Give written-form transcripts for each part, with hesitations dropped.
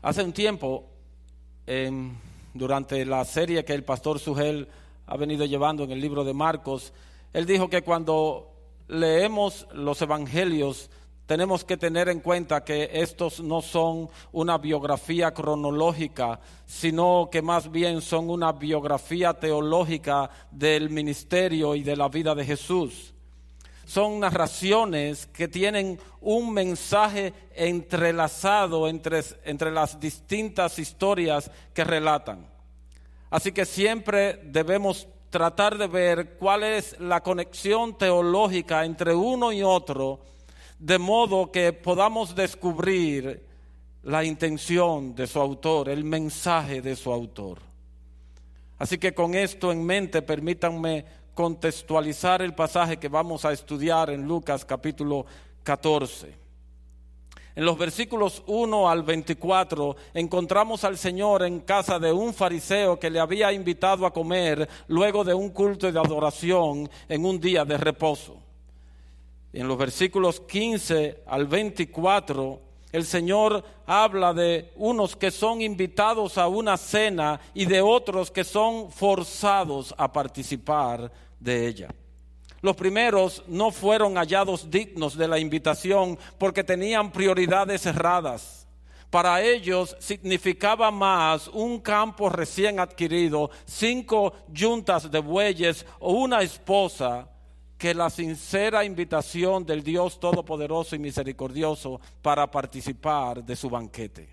Hace un tiempo, durante la serie que el pastor Sugel ha venido llevando en el libro de Marcos, él dijo que cuando leemos los evangelios tenemos que tener en cuenta que estos no son una biografía cronológica, sino que más bien son una biografía teológica del ministerio y de la vida de Jesús. Son narraciones que tienen un mensaje entrelazado entre las distintas historias que relatan. Así que siempre debemos tratar de ver cuál es la conexión teológica entre uno y otro, de modo que podamos descubrir la intención de su autor, el mensaje de su autor. Así que con esto en mente, permítanme contextualizar el pasaje que vamos a estudiar en Lucas capítulo 14. En los versículos 1 al 24 encontramos al Señor en casa de un fariseo que le había invitado a comer luego de un culto de adoración en un día de reposo. En los versículos 15 al 24, el Señor habla de unos que son invitados a una cena y de otros que son forzados a participar de ella. Los primeros no fueron hallados dignos de la invitación porque tenían prioridades erradas. Para ellos significaba más un campo recién adquirido, 5 yuntas de bueyes o una esposa, que la sincera invitación del Dios Todopoderoso y Misericordioso para participar de su banquete.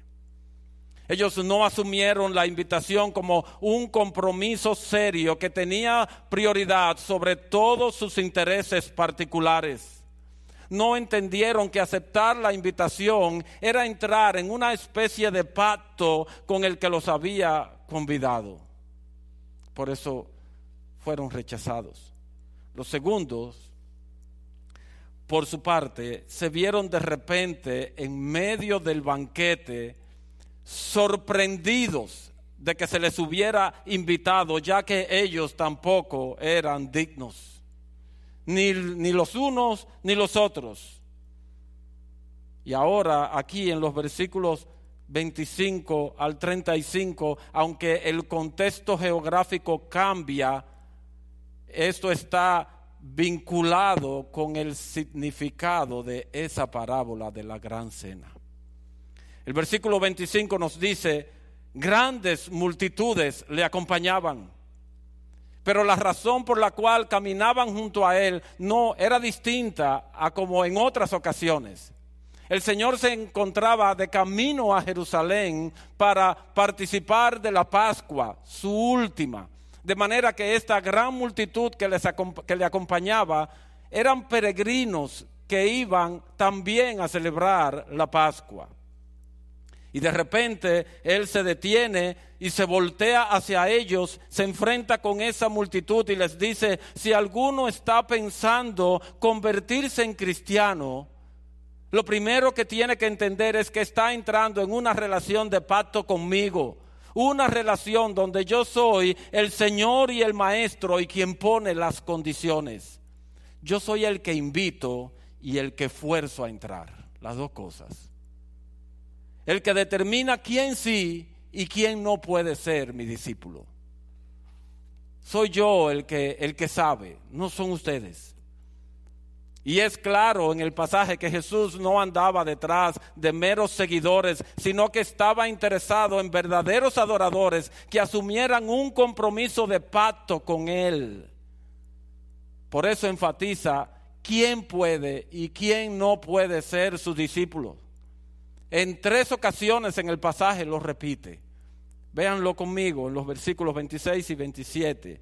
Ellos no asumieron la invitación como un compromiso serio que tenía prioridad sobre todos sus intereses particulares. No entendieron que aceptar la invitación era entrar en una especie de pacto con el que los había convidado. Por eso fueron rechazados. Los segundos, por su parte, se vieron de repente en medio del banquete sorprendidos de que se les hubiera invitado, ya que ellos tampoco eran dignos, ni los unos ni los otros. Y ahora aquí en los versículos 25 al 35, aunque el contexto geográfico cambia, esto está vinculado con el significado de esa parábola de la gran cena. El versículo 25 nos dice: grandes multitudes le acompañaban, pero la razón por la cual caminaban junto a él no era distinta a como en otras ocasiones. El Señor se encontraba de camino a Jerusalén para participar de la Pascua, su última. De manera que esta gran multitud que le acompañaba eran peregrinos que iban también a celebrar la Pascua. Y de repente Él se detiene y se voltea hacia ellos, se enfrenta con esa multitud y les dice: si alguno está pensando convertirse en cristiano, lo primero que tiene que entender es que está entrando en una relación de pacto conmigo. Una relación donde yo soy el Señor y el Maestro y quien pone las condiciones. Yo soy el que invito y el que fuerzo a entrar. Las dos cosas. El que determina quién sí y quién no puede ser mi discípulo. Soy yo el que sabe, no son ustedes. Y es claro en el pasaje que Jesús no andaba detrás de meros seguidores, sino que estaba interesado en verdaderos adoradores que asumieran un compromiso de pacto con Él. Por eso enfatiza quién puede y quién no puede ser su discípulo. En 3 ocasiones en el pasaje lo repite. Véanlo conmigo en los versículos 26 y 27.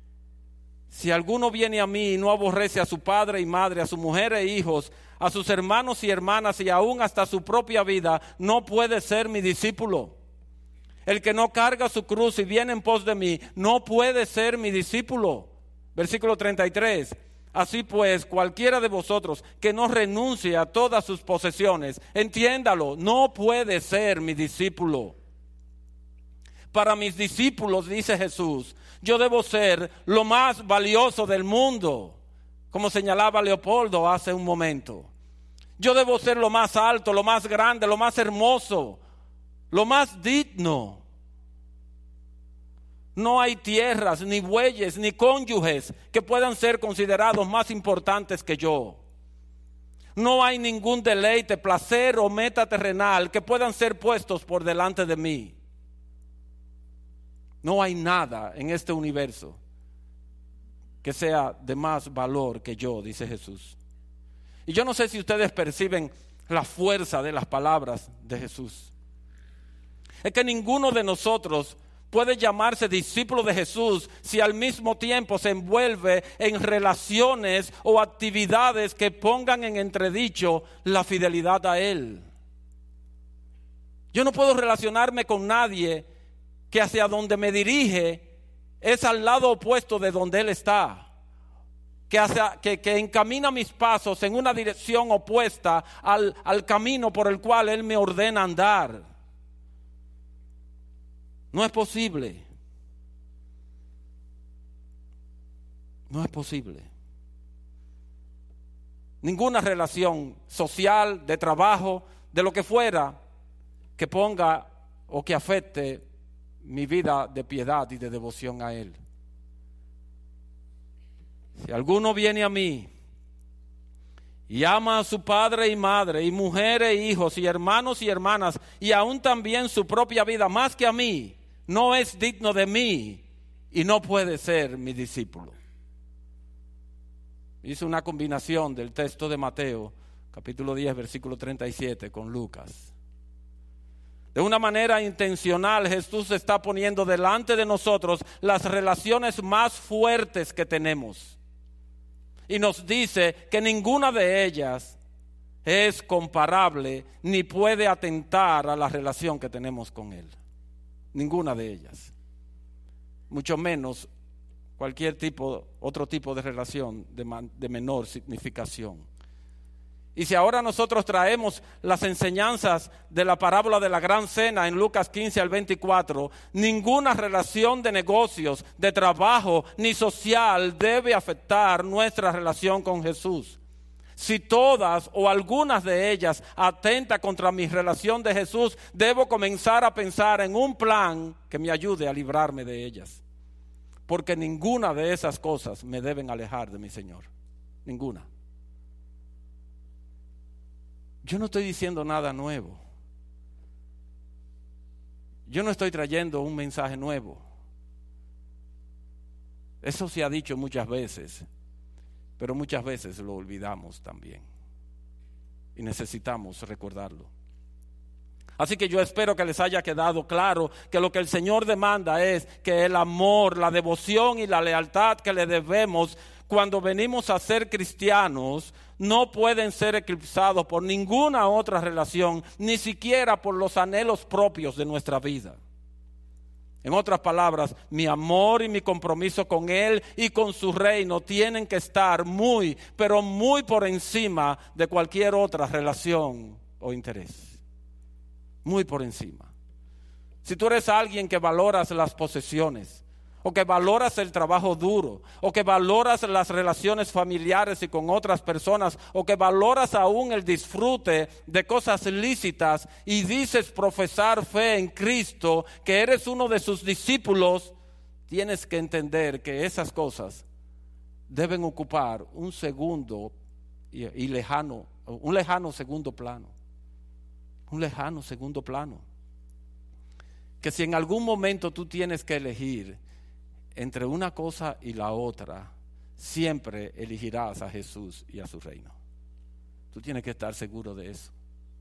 Si alguno viene a mí y no aborrece a su padre y madre, a su mujer e hijos, a sus hermanos y hermanas y aún hasta su propia vida, no puede ser mi discípulo. El que no carga su cruz y viene en pos de mí, no puede ser mi discípulo. Versículo 33. Así pues, cualquiera de vosotros que no renuncie a todas sus posesiones, entiéndalo, no puede ser mi discípulo. Para mis discípulos, dice Jesús, yo debo ser lo más valioso del mundo, como señalaba Leopoldo hace un momento. Yo debo ser lo más alto, lo más grande, lo más hermoso, lo más digno. No hay tierras, ni bueyes, ni cónyuges que puedan ser considerados más importantes que yo. No hay ningún deleite, placer o meta terrenal que puedan ser puestos por delante de mí. No hay nada en este universo que sea de más valor que yo, dice Jesús. Y yo no sé si ustedes perciben la fuerza de las palabras de Jesús. Es que ninguno de nosotros puede llamarse discípulo de Jesús si al mismo tiempo se envuelve en relaciones o actividades que pongan en entredicho la fidelidad a Él. Yo no puedo relacionarme con nadie que hacia donde me dirige es al lado opuesto de donde Él está. Que encamina mis pasos en una dirección opuesta al camino por el cual Él me ordena andar. No es posible. No es posible. Ninguna relación social, de trabajo, de lo que fuera, que ponga o que afecte mi vida de piedad y de devoción a Él. Si alguno viene a mí y ama a su padre y madre, y mujer e hijos, y hermanos y hermanas, y aún también su propia vida más que a mí, no es digno de mí y no puede ser mi discípulo. Hice una combinación del texto de Mateo, capítulo 10, versículo 37, con Lucas. De una manera intencional, Jesús está poniendo delante de nosotros las relaciones más fuertes que tenemos. Y nos dice que ninguna de ellas es comparable ni puede atentar a la relación que tenemos con Él. Ninguna de ellas. Mucho menos cualquier otro tipo de relación de menor significación. Y si ahora nosotros traemos las enseñanzas de la parábola de la gran cena en Lucas 15 al 24, ninguna relación de negocios, de trabajo ni social debe afectar nuestra relación con Jesús. Si todas o algunas de ellas atentan contra mi relación de Jesús, debo comenzar a pensar en un plan que me ayude a librarme de ellas. Porque ninguna de esas cosas me deben alejar de mi Señor. Ninguna. Yo no estoy diciendo nada nuevo. Yo no estoy trayendo un mensaje nuevo. Eso se ha dicho muchas veces, pero muchas veces lo olvidamos también. Y necesitamos recordarlo. Así que yo espero que les haya quedado claro que lo que el Señor demanda es que el amor, la devoción y la lealtad que le debemos cuando venimos a ser cristianos no pueden ser eclipsados por ninguna otra relación, ni siquiera por los anhelos propios de nuestra vida. En otras palabras, mi amor y mi compromiso con Él y con su reino tienen que estar muy, pero muy por encima de cualquier otra relación o interés. Muy por encima. Si tú eres alguien que valoras las posesiones, o que valoras el trabajo duro, o que valoras las relaciones familiares y con otras personas, o que valoras aún el disfrute de cosas lícitas y dices profesar fe en Cristo, que eres uno de sus discípulos, tienes que entender que esas cosas deben ocupar un segundo y lejano, un lejano segundo plano. Un lejano segundo plano. Que si en algún momento tú tienes que elegir entre una cosa y la otra, siempre elegirás a Jesús y a su reino. Tú tienes que estar seguro de eso.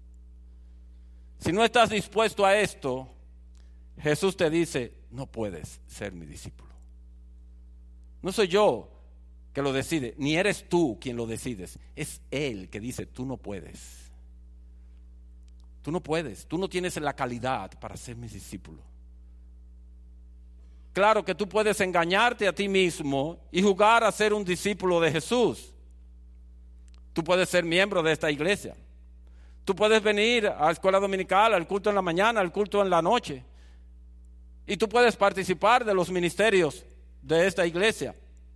Si no estás dispuesto a esto, Jesús te dice, no puedes ser mi discípulo. No soy yo que lo decide, ni eres tú quien lo decides. Es Él que dice, tú no puedes. Tú no puedes, tú no tienes la calidad para ser mi discípulo. Claro que tú puedes engañarte a ti mismo y jugar a ser un discípulo de Jesús. Tú puedes ser miembro de esta iglesia. Tú puedes venir a la escuela dominical, al culto en la mañana, al culto en la noche. Y tú puedes participar de los ministerios de esta iglesia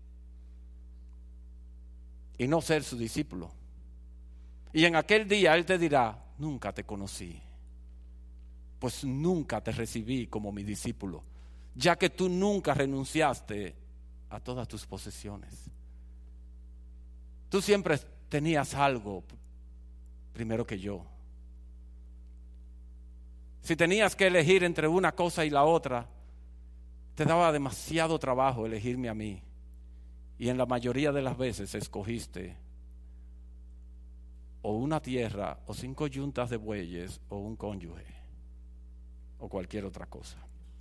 y no ser su discípulo. Y en aquel día Él te dirá, nunca te conocí. pues nunca te recibí como mi discípulo, ya que tú nunca renunciaste a todas tus posesiones. Tú siempre tenías algo primero que yo. Si tenías que elegir entre una cosa y la otra, te daba demasiado trabajo elegirme a mí. Y en la mayoría de las veces escogiste o una tierra, o 5 yuntas de bueyes, o un cónyuge, o cualquier otra cosa.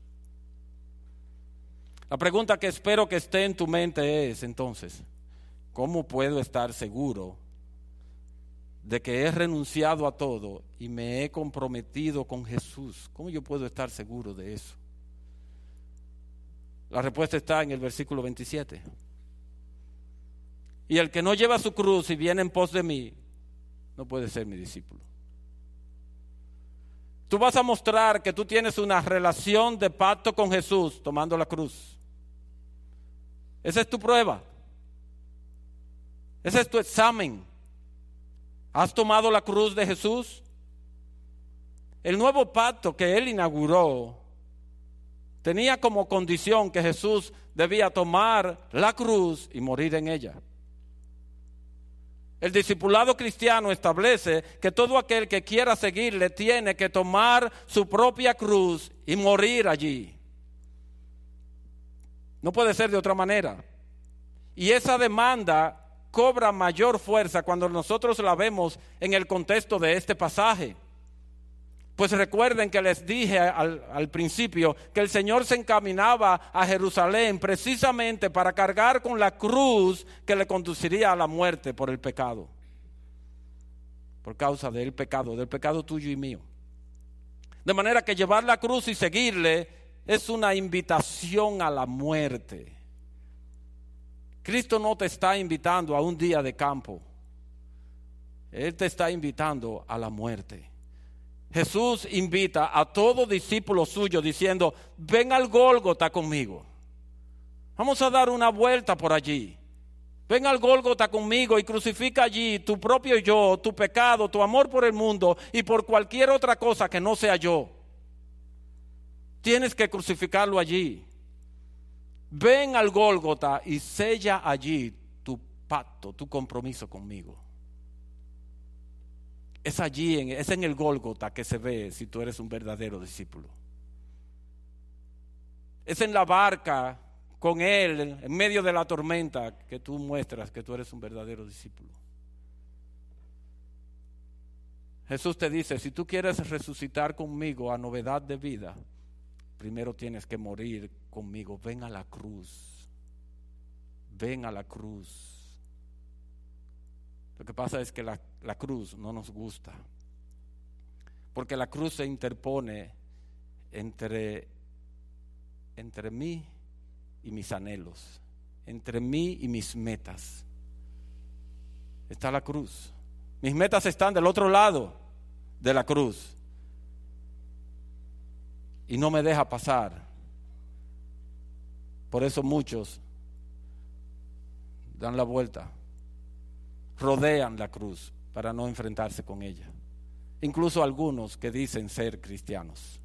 La pregunta que espero que esté en tu mente es, entonces, ¿cómo puedo estar seguro de que he renunciado a todo y me he comprometido con Jesús? ¿Cómo yo puedo estar seguro de eso? La respuesta está en el versículo 27. Y el que no lleva su cruz y viene en pos de mí, no puede ser mi discípulo. Tú vas a mostrar que tú tienes una relación de pacto con Jesús tomando la cruz. Esa es tu prueba. Ese es tu examen. ¿Has tomado la cruz de Jesús? El nuevo pacto que Él inauguró tenía como condición que Jesús debía tomar la cruz y morir en ella. El discipulado cristiano establece que todo aquel que quiera seguirle tiene que tomar su propia cruz y morir allí. No puede ser de otra manera. Y esa demanda cobra mayor fuerza cuando nosotros la vemos en el contexto de este pasaje. Pues recuerden que les dije al principio que el Señor se encaminaba a Jerusalén precisamente para cargar con la cruz que le conduciría a la muerte por el pecado. Por causa del pecado tuyo y mío. De manera que llevar la cruz y seguirle es una invitación a la muerte. Cristo no te está invitando a un día de campo. Él te está invitando a la muerte. Jesús invita a todo discípulo suyo diciendo, ven al Gólgota conmigo. Vamos a dar una vuelta por allí. Ven al Gólgota conmigo y crucifica allí tu propio yo, tu pecado, tu amor por el mundo y por cualquier otra cosa que no sea yo. Tienes que crucificarlo allí. Ven al Gólgota y sella allí tu pacto, tu compromiso conmigo. Es allí, es en el Gólgota que se ve si tú eres un verdadero discípulo. Es en la barca con Él, en medio de la tormenta, que tú muestras que tú eres un verdadero discípulo. Jesús te dice, si tú quieres resucitar conmigo a novedad de vida, primero tienes que morir conmigo. Ven a la cruz. Ven a la cruz. Lo que pasa es que la cruz no nos gusta, porque la cruz se interpone entre mí y mis anhelos, entre mí y mis metas. Está la cruz. Mis metas están del otro lado de la cruz y no me deja pasar. Por eso muchos dan la vuelta, rodean la cruz para no enfrentarse con ella. Incluso algunos que dicen ser cristianos.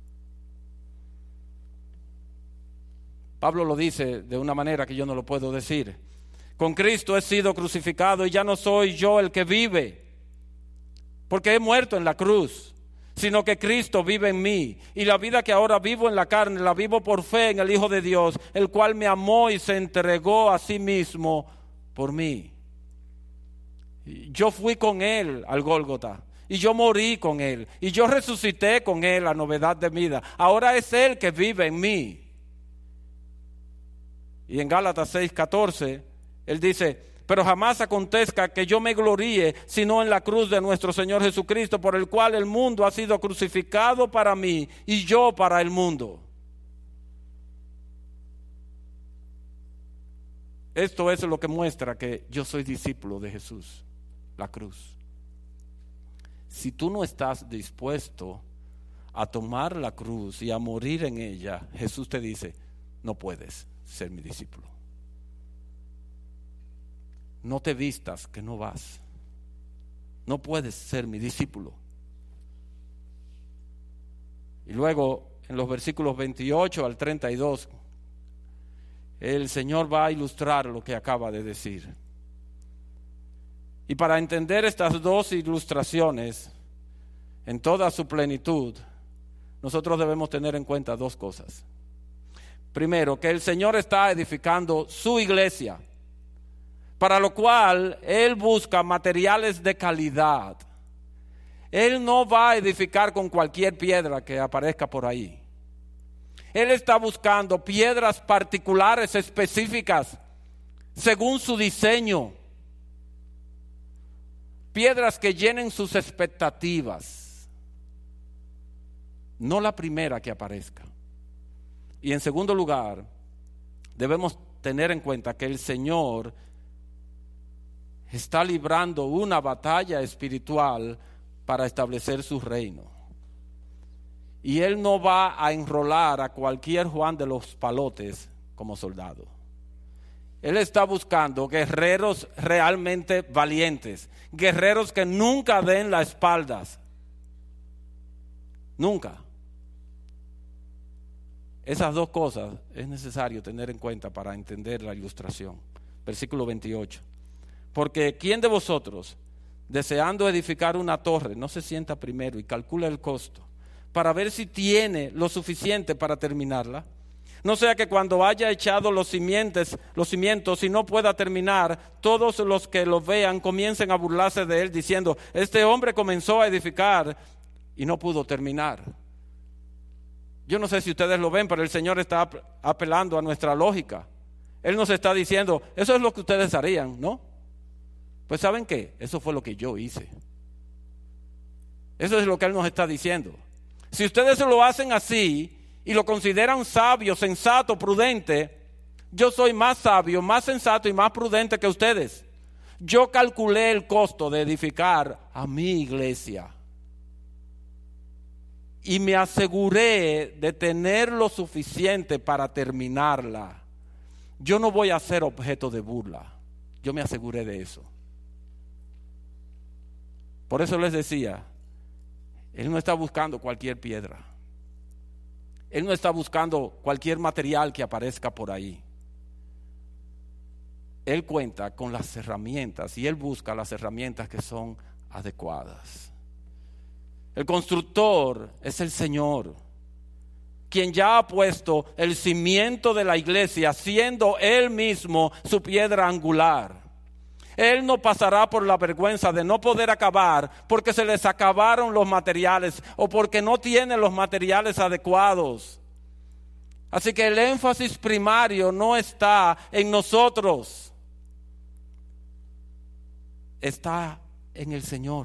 Pablo lo dice de una manera que yo no lo puedo decir. Con Cristo he sido crucificado y ya no soy yo el que vive, porque he muerto en la cruz, sino que Cristo vive en mí. Y la vida que ahora vivo en la carne, la vivo por fe en el Hijo de Dios, el cual me amó y se entregó a sí mismo por mí. Yo fui con Él al Gólgota y yo morí con Él y yo resucité con Él a novedad de vida. Ahora es Él que vive en mí. Y en Gálatas 6:14 Él dice, pero jamás acontezca que yo me gloríe sino en la cruz de nuestro Señor Jesucristo, por el cual el mundo ha sido crucificado para mí y yo para el mundo. Esto es lo que muestra que yo soy discípulo de Jesús, la cruz. Si tú no estás dispuesto a tomar la cruz y a morir en ella, Jesús te dice, no puedes ser mi discípulo. No te vistas que no vas. No puedes ser mi discípulo. Y luego en los versículos 28 al 32, el Señor va a ilustrar lo que acaba de decir. Y para entender estas dos ilustraciones en toda su plenitud, nosotros debemos tener en cuenta dos cosas. Primero, que el Señor está edificando su iglesia, para lo cual Él busca materiales de calidad. Él no va a edificar con cualquier piedra que aparezca por ahí. Él está buscando piedras particulares, específicas, según su diseño. Piedras que llenen sus expectativas. No la primera que aparezca. Y en segundo lugar, debemos tener en cuenta que el Señor está librando una batalla espiritual para establecer su reino. Y Él no va a enrolar a cualquier Juan de los Palotes como soldado. Él está buscando guerreros realmente valientes, guerreros que nunca den las espaldas. Nunca. Esas dos cosas es necesario tener en cuenta para entender la ilustración. Versículo 28. Porque ¿quién de vosotros, deseando edificar una torre, no se sienta primero y calcula el costo para ver si tiene lo suficiente para terminarla? No sea que cuando haya echado los cimientos y no pueda terminar, todos los que lo vean comiencen a burlarse de él diciendo: este hombre comenzó a edificar y no pudo terminar. Yo no sé si ustedes lo ven, pero el Señor está apelando a nuestra lógica. Él nos está diciendo: eso es lo que ustedes harían, ¿no? Pues ¿saben qué? Eso fue lo que yo hice. Eso es lo que Él nos está diciendo. Si ustedes lo hacen así y lo consideran sabio, sensato, prudente, yo soy más sabio, más sensato y más prudente que ustedes. Yo calculé el costo de edificar a mi iglesia y me aseguré de tener lo suficiente para terminarla. Yo no voy a ser objeto de burla. Yo me aseguré de eso. Por eso les decía, Él no está buscando cualquier piedra. Él no está buscando cualquier material que aparezca por ahí. Él cuenta con las herramientas y Él busca las herramientas que son adecuadas. El constructor es el Señor, quien ya ha puesto el cimiento de la iglesia, siendo Él mismo su piedra angular. Él no pasará por la vergüenza de no poder acabar porque se les acabaron los materiales o porque no tiene los materiales adecuados. Así que el énfasis primario no está en nosotros, está en el Señor.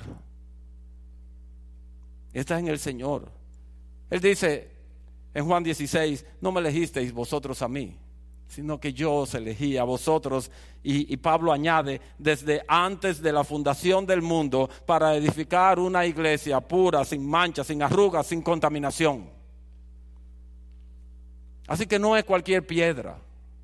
Está en el Señor. Él dice en Juan 16: no me elegisteis vosotros a mí, sino que yo os elegí a vosotros. Y Pablo añade: desde antes de la fundación del mundo, para edificar una iglesia pura, sin mancha, sin arrugas, sin contaminación. Así que no es cualquier piedra.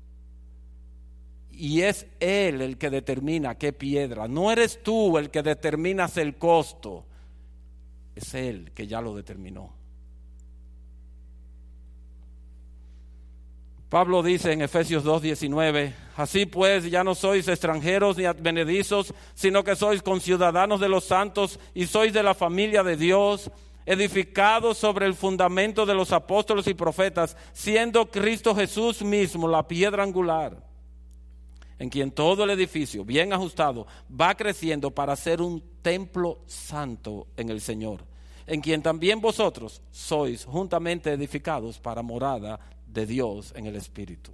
Y es Él el que determina qué piedra. No eres tú el que determinas el costo. Es Él que ya lo determinó. Pablo dice en Efesios 2:19: así pues ya no sois extranjeros ni advenedizos, sino que sois conciudadanos de los santos y sois de la familia de Dios, edificados sobre el fundamento de los apóstoles y profetas, siendo Cristo Jesús mismo la piedra angular, en quien todo el edificio, bien ajustado, va creciendo para ser un templo santo en el Señor, en quien también vosotros sois juntamente edificados para morada de Dios en el Espíritu.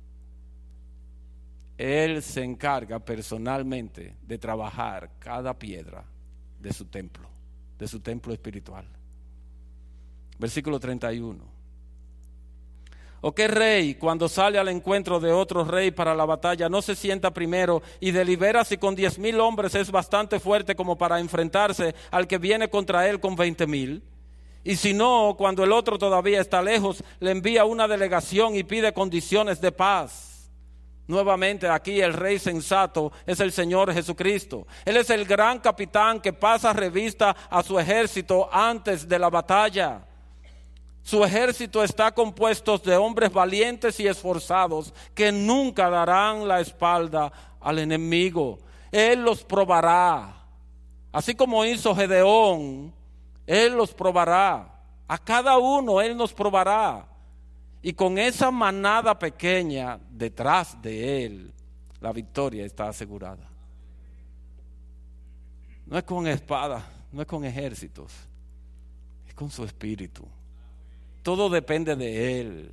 Él se encarga personalmente de trabajar cada piedra de su templo espiritual. Versículo 31. ¿O qué rey, cuando sale al encuentro de otro rey para la batalla, no se sienta primero y delibera si con 10,000 hombres es bastante fuerte como para enfrentarse al que viene contra él con 20,000? Y si no, cuando el otro todavía está lejos, le envía una delegación y pide condiciones de paz. Nuevamente aquí el rey sensato es el Señor Jesucristo. Él es el gran capitán que pasa revista a su ejército antes de la batalla. Su ejército está compuesto de hombres valientes y esforzados que nunca darán la espalda al enemigo. Él los probará. Así como hizo Gedeón, Él los probará. A cada uno Él nos probará. Y con esa manada pequeña detrás de Él, la victoria está asegurada. No es con espada, no es con ejércitos, es con su espíritu. Todo depende de Él.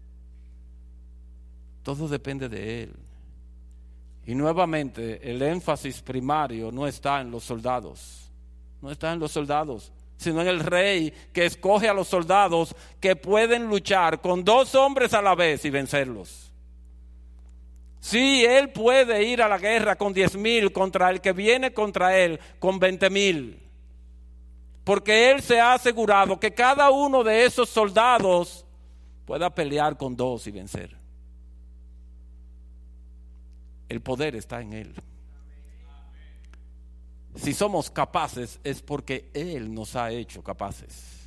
Todo depende de Él. Y nuevamente el énfasis primario no está en los soldados. No está en los soldados, sino en el rey que escoge a los soldados que pueden luchar con 2 hombres a la vez y vencerlos. Sí, Él puede ir a la guerra con 10,000 contra el que viene contra Él con 20,000. Porque Él se ha asegurado que cada uno de esos soldados pueda pelear con 2 y vencer. El poder está en Él. Si somos capaces es porque Él nos ha hecho capaces.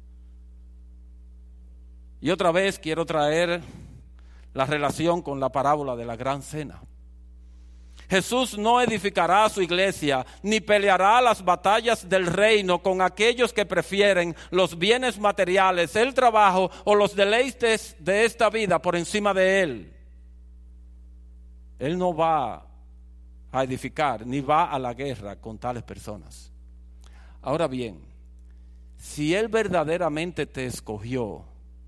Y otra vez quiero traer la relación con la parábola de la gran cena. Jesús no edificará su iglesia ni peleará las batallas del reino con aquellos que prefieren los bienes materiales, el trabajo o los deleites de esta vida por encima de Él. Él no va a edificar ni va a la guerra con tales personas. Ahora bien, si Él verdaderamente te escogió,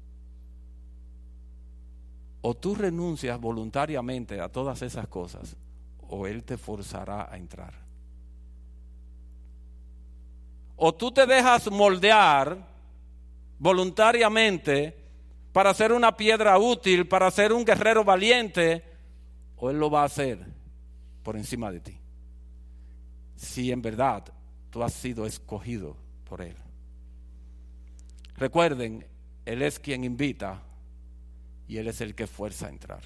o tú renuncias voluntariamente a todas esas cosas, o Él te forzará a entrar. O tú te dejas moldear voluntariamente para ser una piedra útil, para ser un guerrero valiente, o Él lo va a hacer por encima de ti. Si en verdad tú has sido escogido por Él. Recuerden, Él es quien invita y Él es el que fuerza a entrar.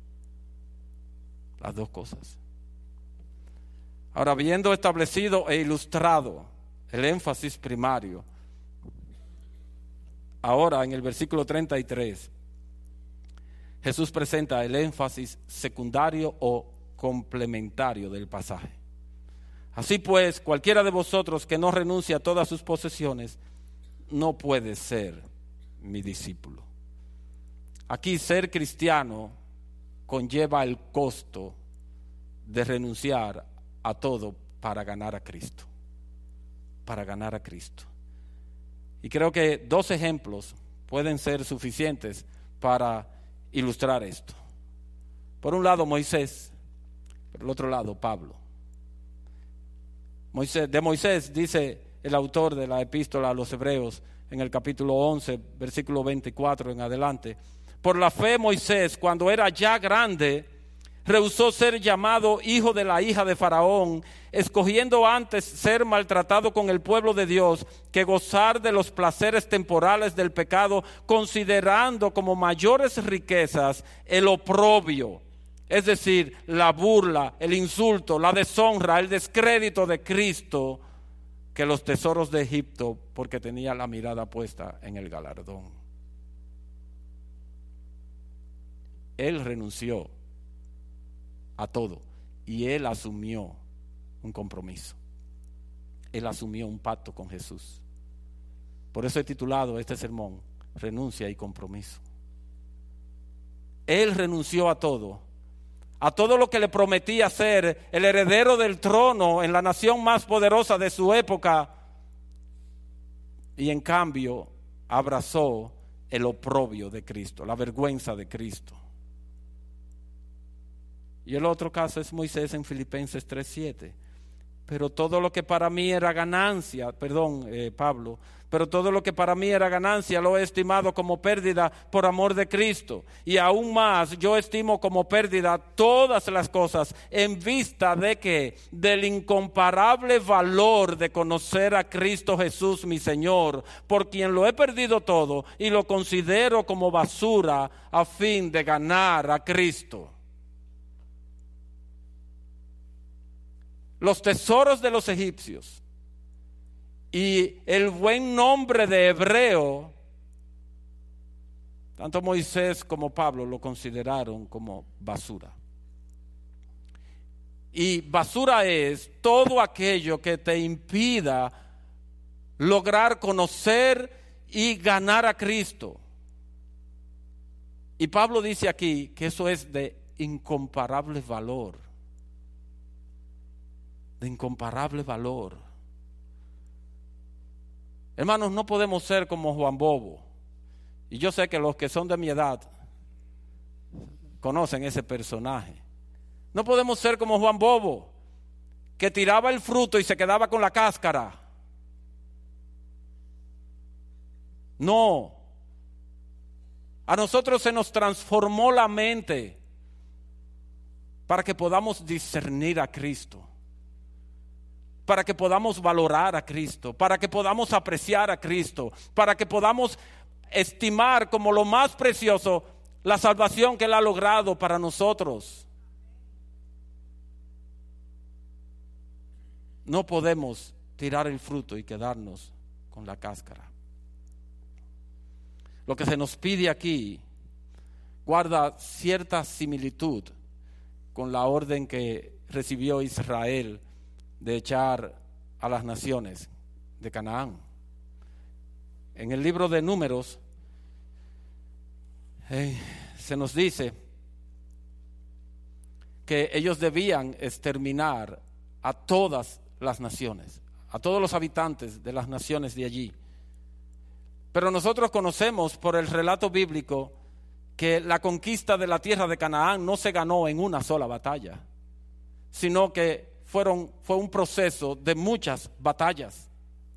Las 2 cosas. Ahora, habiendo establecido e ilustrado el énfasis primario, ahora en el versículo 33, Jesús presenta el énfasis secundario o complementario del pasaje. Así pues, cualquiera de vosotros que no renuncie a todas sus posesiones, no puede ser mi discípulo. Aquí ser cristiano conlleva el costo de renunciar a todo para ganar a Cristo. Para ganar a Cristo. Y creo que 2 ejemplos pueden ser suficientes para ilustrar esto. Por un lado Moisés, por el otro lado Pablo. De Moisés dice el autor de la epístola a los Hebreos en el capítulo 11, versículo 24 en adelante. Por la fe Moisés, cuando era ya grande, rehusó ser llamado hijo de la hija de Faraón, escogiendo antes ser maltratado con el pueblo de Dios que gozar de los placeres temporales del pecado, considerando como mayores riquezas el oprobio, es decir, la burla, el insulto, la deshonra, el descrédito de Cristo, que los tesoros de Egipto, porque tenía la mirada puesta en el galardón. Él renunció a todo y Él asumió un compromiso. Él asumió un pacto con Jesús. Por eso he titulado este sermón Renuncia y Compromiso. Él renunció a todo lo que le prometía ser el heredero del trono en la nación más poderosa de su época, y en cambio abrazó el oprobio de Cristo, la vergüenza de Cristo. Y el otro caso es Moisés en Filipenses 3:7. Pero todo lo que para mí era ganancia, Pablo, pero todo lo que para mí era ganancia lo he estimado como pérdida por amor de Cristo. Y aún más yo estimo como pérdida todas las cosas en vista de que del incomparable valor de conocer a Cristo Jesús mi Señor, por quien lo he perdido todo y lo considero como basura a fin de ganar a Cristo. Los tesoros de los egipcios y el buen nombre de hebreo Tanto Moisés como Pablo lo consideraron como basura. Y basura es todo aquello que te impida lograr conocer y ganar a Cristo. Y Pablo dice aquí que eso es de incomparable valor. De incomparable valor. Hermanos, no podemos ser como Juan Bobo. Y yo sé que los que son de mi edad conocen ese personaje. No podemos ser como Juan Bobo, que tiraba el fruto y se quedaba con la cáscara. No. A nosotros se nos transformó la mente para que podamos discernir a Cristo, para que podamos valorar a Cristo, para que podamos apreciar a Cristo, para que podamos estimar como lo más precioso la salvación que Él ha logrado para nosotros. No podemos tirar el fruto y quedarnos con la cáscara. Lo que se nos pide aquí guarda cierta similitud con la orden que recibió Israel de echar a las naciones de Canaán. En el libro de Números se nos dice que ellos debían exterminar a todas las naciones, a todos los habitantes de las naciones de allí. Pero nosotros conocemos por el relato bíblico que la conquista de la tierra de Canaán no se ganó en una sola batalla, sino que fue un proceso de muchas batallas,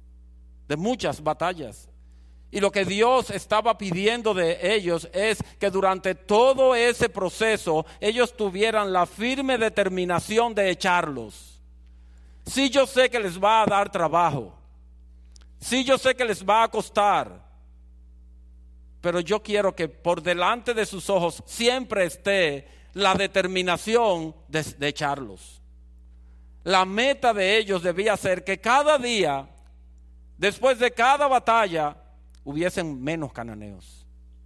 Y lo que Dios estaba pidiendo de ellos es que durante todo ese proceso ellos tuvieran la firme determinación de echarlos. Sí, yo sé que les va a dar trabajo, sí, yo sé que les va a costar, pero yo quiero que por delante de sus ojos siempre esté la determinación de echarlos. La meta de ellos debía ser que cada día, después de cada batalla, hubiesen menos cananeos.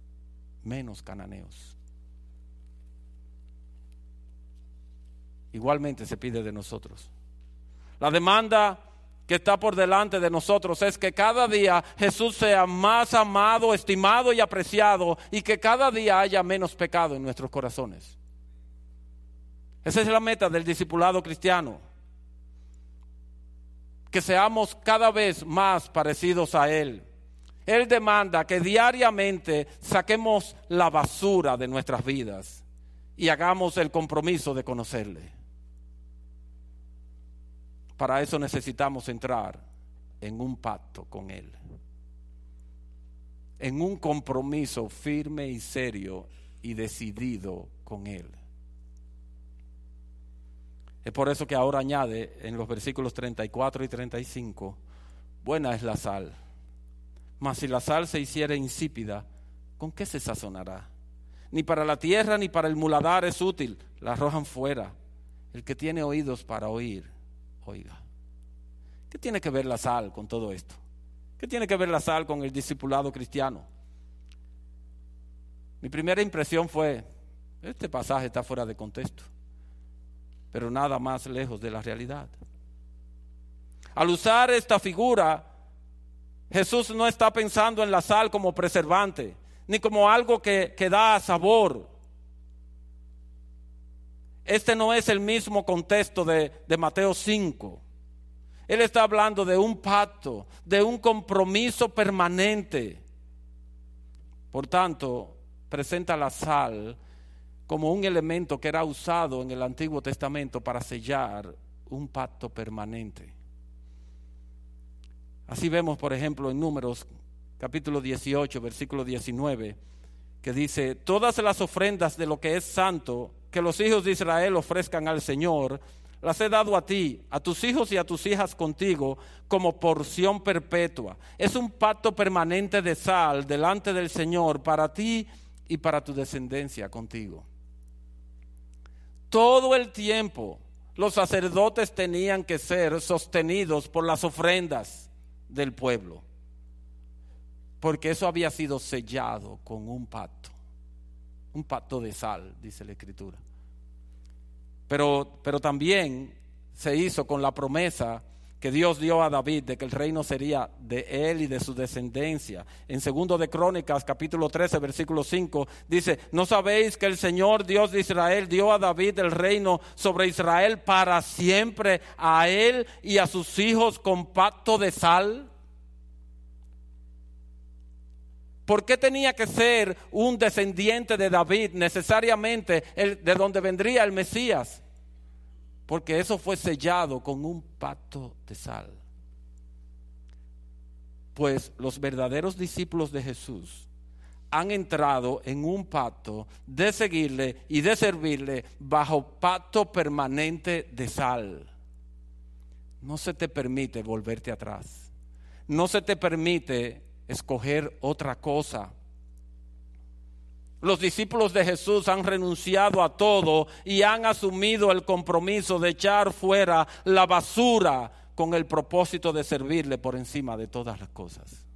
Igualmente se pide de nosotros. La demanda que está por delante de nosotros es que cada día Jesús sea más amado, estimado y apreciado, y que cada día haya menos pecado en nuestros corazones. Esa es la meta del discipulado cristiano. Que seamos cada vez más parecidos a Él. Él demanda que diariamente saquemos la basura de nuestras vidas y hagamos el compromiso de conocerle. Para eso necesitamos entrar en un pacto con Él, en un compromiso firme y serio y decidido con Él. Es por eso que ahora añade en los versículos 34 y 35, buena es la sal, mas si la sal se hiciera insípida, ¿con qué se sazonará? Ni para la tierra ni para el muladar es útil, la arrojan fuera. El que tiene oídos para oír, oiga. ¿Qué tiene que ver la sal con todo esto? ¿Qué tiene que ver la sal con el discipulado cristiano? Mi primera impresión fue, este pasaje está fuera de contexto, pero nada más lejos de la realidad. Al usar esta figura, Jesús no está pensando en la sal como preservante, ni como algo que da sabor. Este no es el mismo contexto de Mateo 5. Él está hablando de un pacto, de un compromiso permanente. Por tanto, presenta la sal como un elemento que era usado en el Antiguo Testamento para sellar un pacto permanente. Así vemos, por ejemplo, en Números capítulo 18, versículo 19, que dice: todas las ofrendas de lo que es santo que los hijos de Israel ofrezcan al Señor, las he dado a ti, a tus hijos y a tus hijas contigo, como porción perpetua. Es un pacto permanente de sal delante del Señor para ti y para tu descendencia contigo. Todo el tiempo los sacerdotes tenían que ser sostenidos por las ofrendas del pueblo. porque eso había sido sellado con un pacto de sal, dice la Escritura. Pero también se hizo con la promesa que Dios dio a David de que el reino sería de él y de su descendencia. En 2 de Crónicas, capítulo 13, versículo 5, dice: ¿no sabéis que el Señor Dios de Israel dio a David el reino sobre Israel para siempre, a él y a sus hijos con pacto de sal? ¿Por qué tenía que ser un descendiente de David necesariamente de donde vendría el Mesías? Porque eso fue sellado con un pacto de sal. Pues los verdaderos discípulos de Jesús han entrado en un pacto de seguirle y de servirle bajo pacto permanente de sal. No se te permite volverte atrás. No se te permite escoger otra cosa. Los discípulos de Jesús han renunciado a todo y han asumido el compromiso de echar fuera la basura con el propósito de servirle por encima de todas las cosas.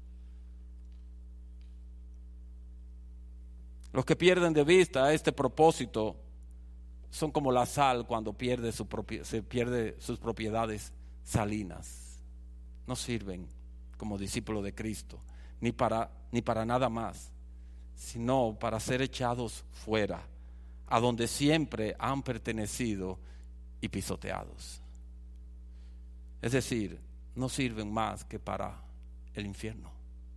Los que pierden de vista este propósito son como la sal cuando se pierde sus propiedades salinas. No sirven como discípulos de Cristo, ni para nada más, sino para ser echados fuera, a donde siempre han pertenecido y pisoteados. Es decir, no sirven más que para el infierno.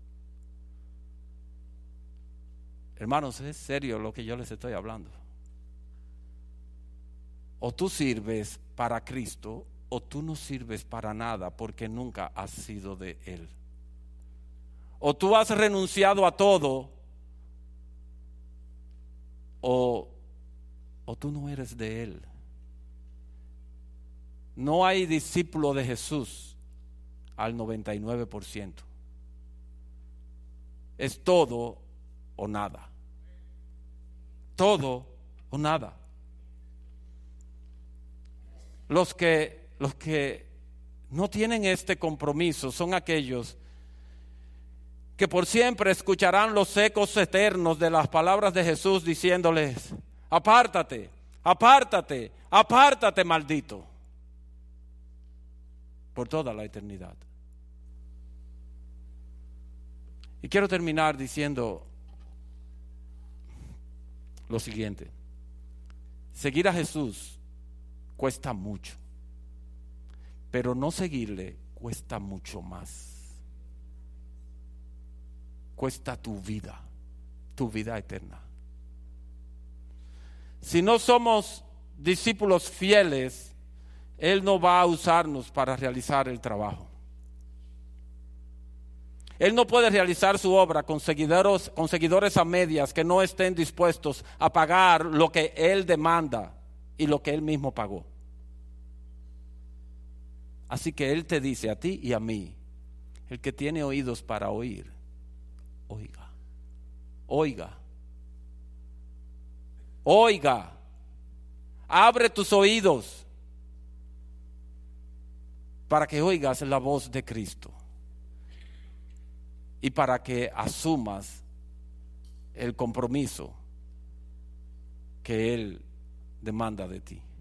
Hermanos, es serio lo que yo les estoy hablando. O tú sirves para Cristo, o tú no sirves para nada, porque nunca has sido de Él. O tú has renunciado a todo, o tú no eres de Él. No hay discípulo de Jesús al 99%. Es todo o nada. Todo o nada. Los que no tienen este compromiso son aquellos que por siempre escucharán los ecos eternos de las palabras de Jesús diciéndoles: apártate, apártate, apártate, maldito, por toda la eternidad. Y quiero terminar diciendo lo siguiente: seguir a Jesús cuesta mucho, pero no seguirle cuesta mucho más. Cuesta tu vida eterna. Si no somos discípulos fieles, Él no va a usarnos para realizar el trabajo. Él no puede realizar su obra con seguidores a medias que no estén dispuestos a pagar lo que Él demanda y lo que Él mismo pagó. Así que Él te dice a ti y a mí: el que tiene oídos para oír, oiga, oiga, oiga. Abre tus oídos para que oigas la voz de Cristo y para que asumas el compromiso que Él demanda de ti.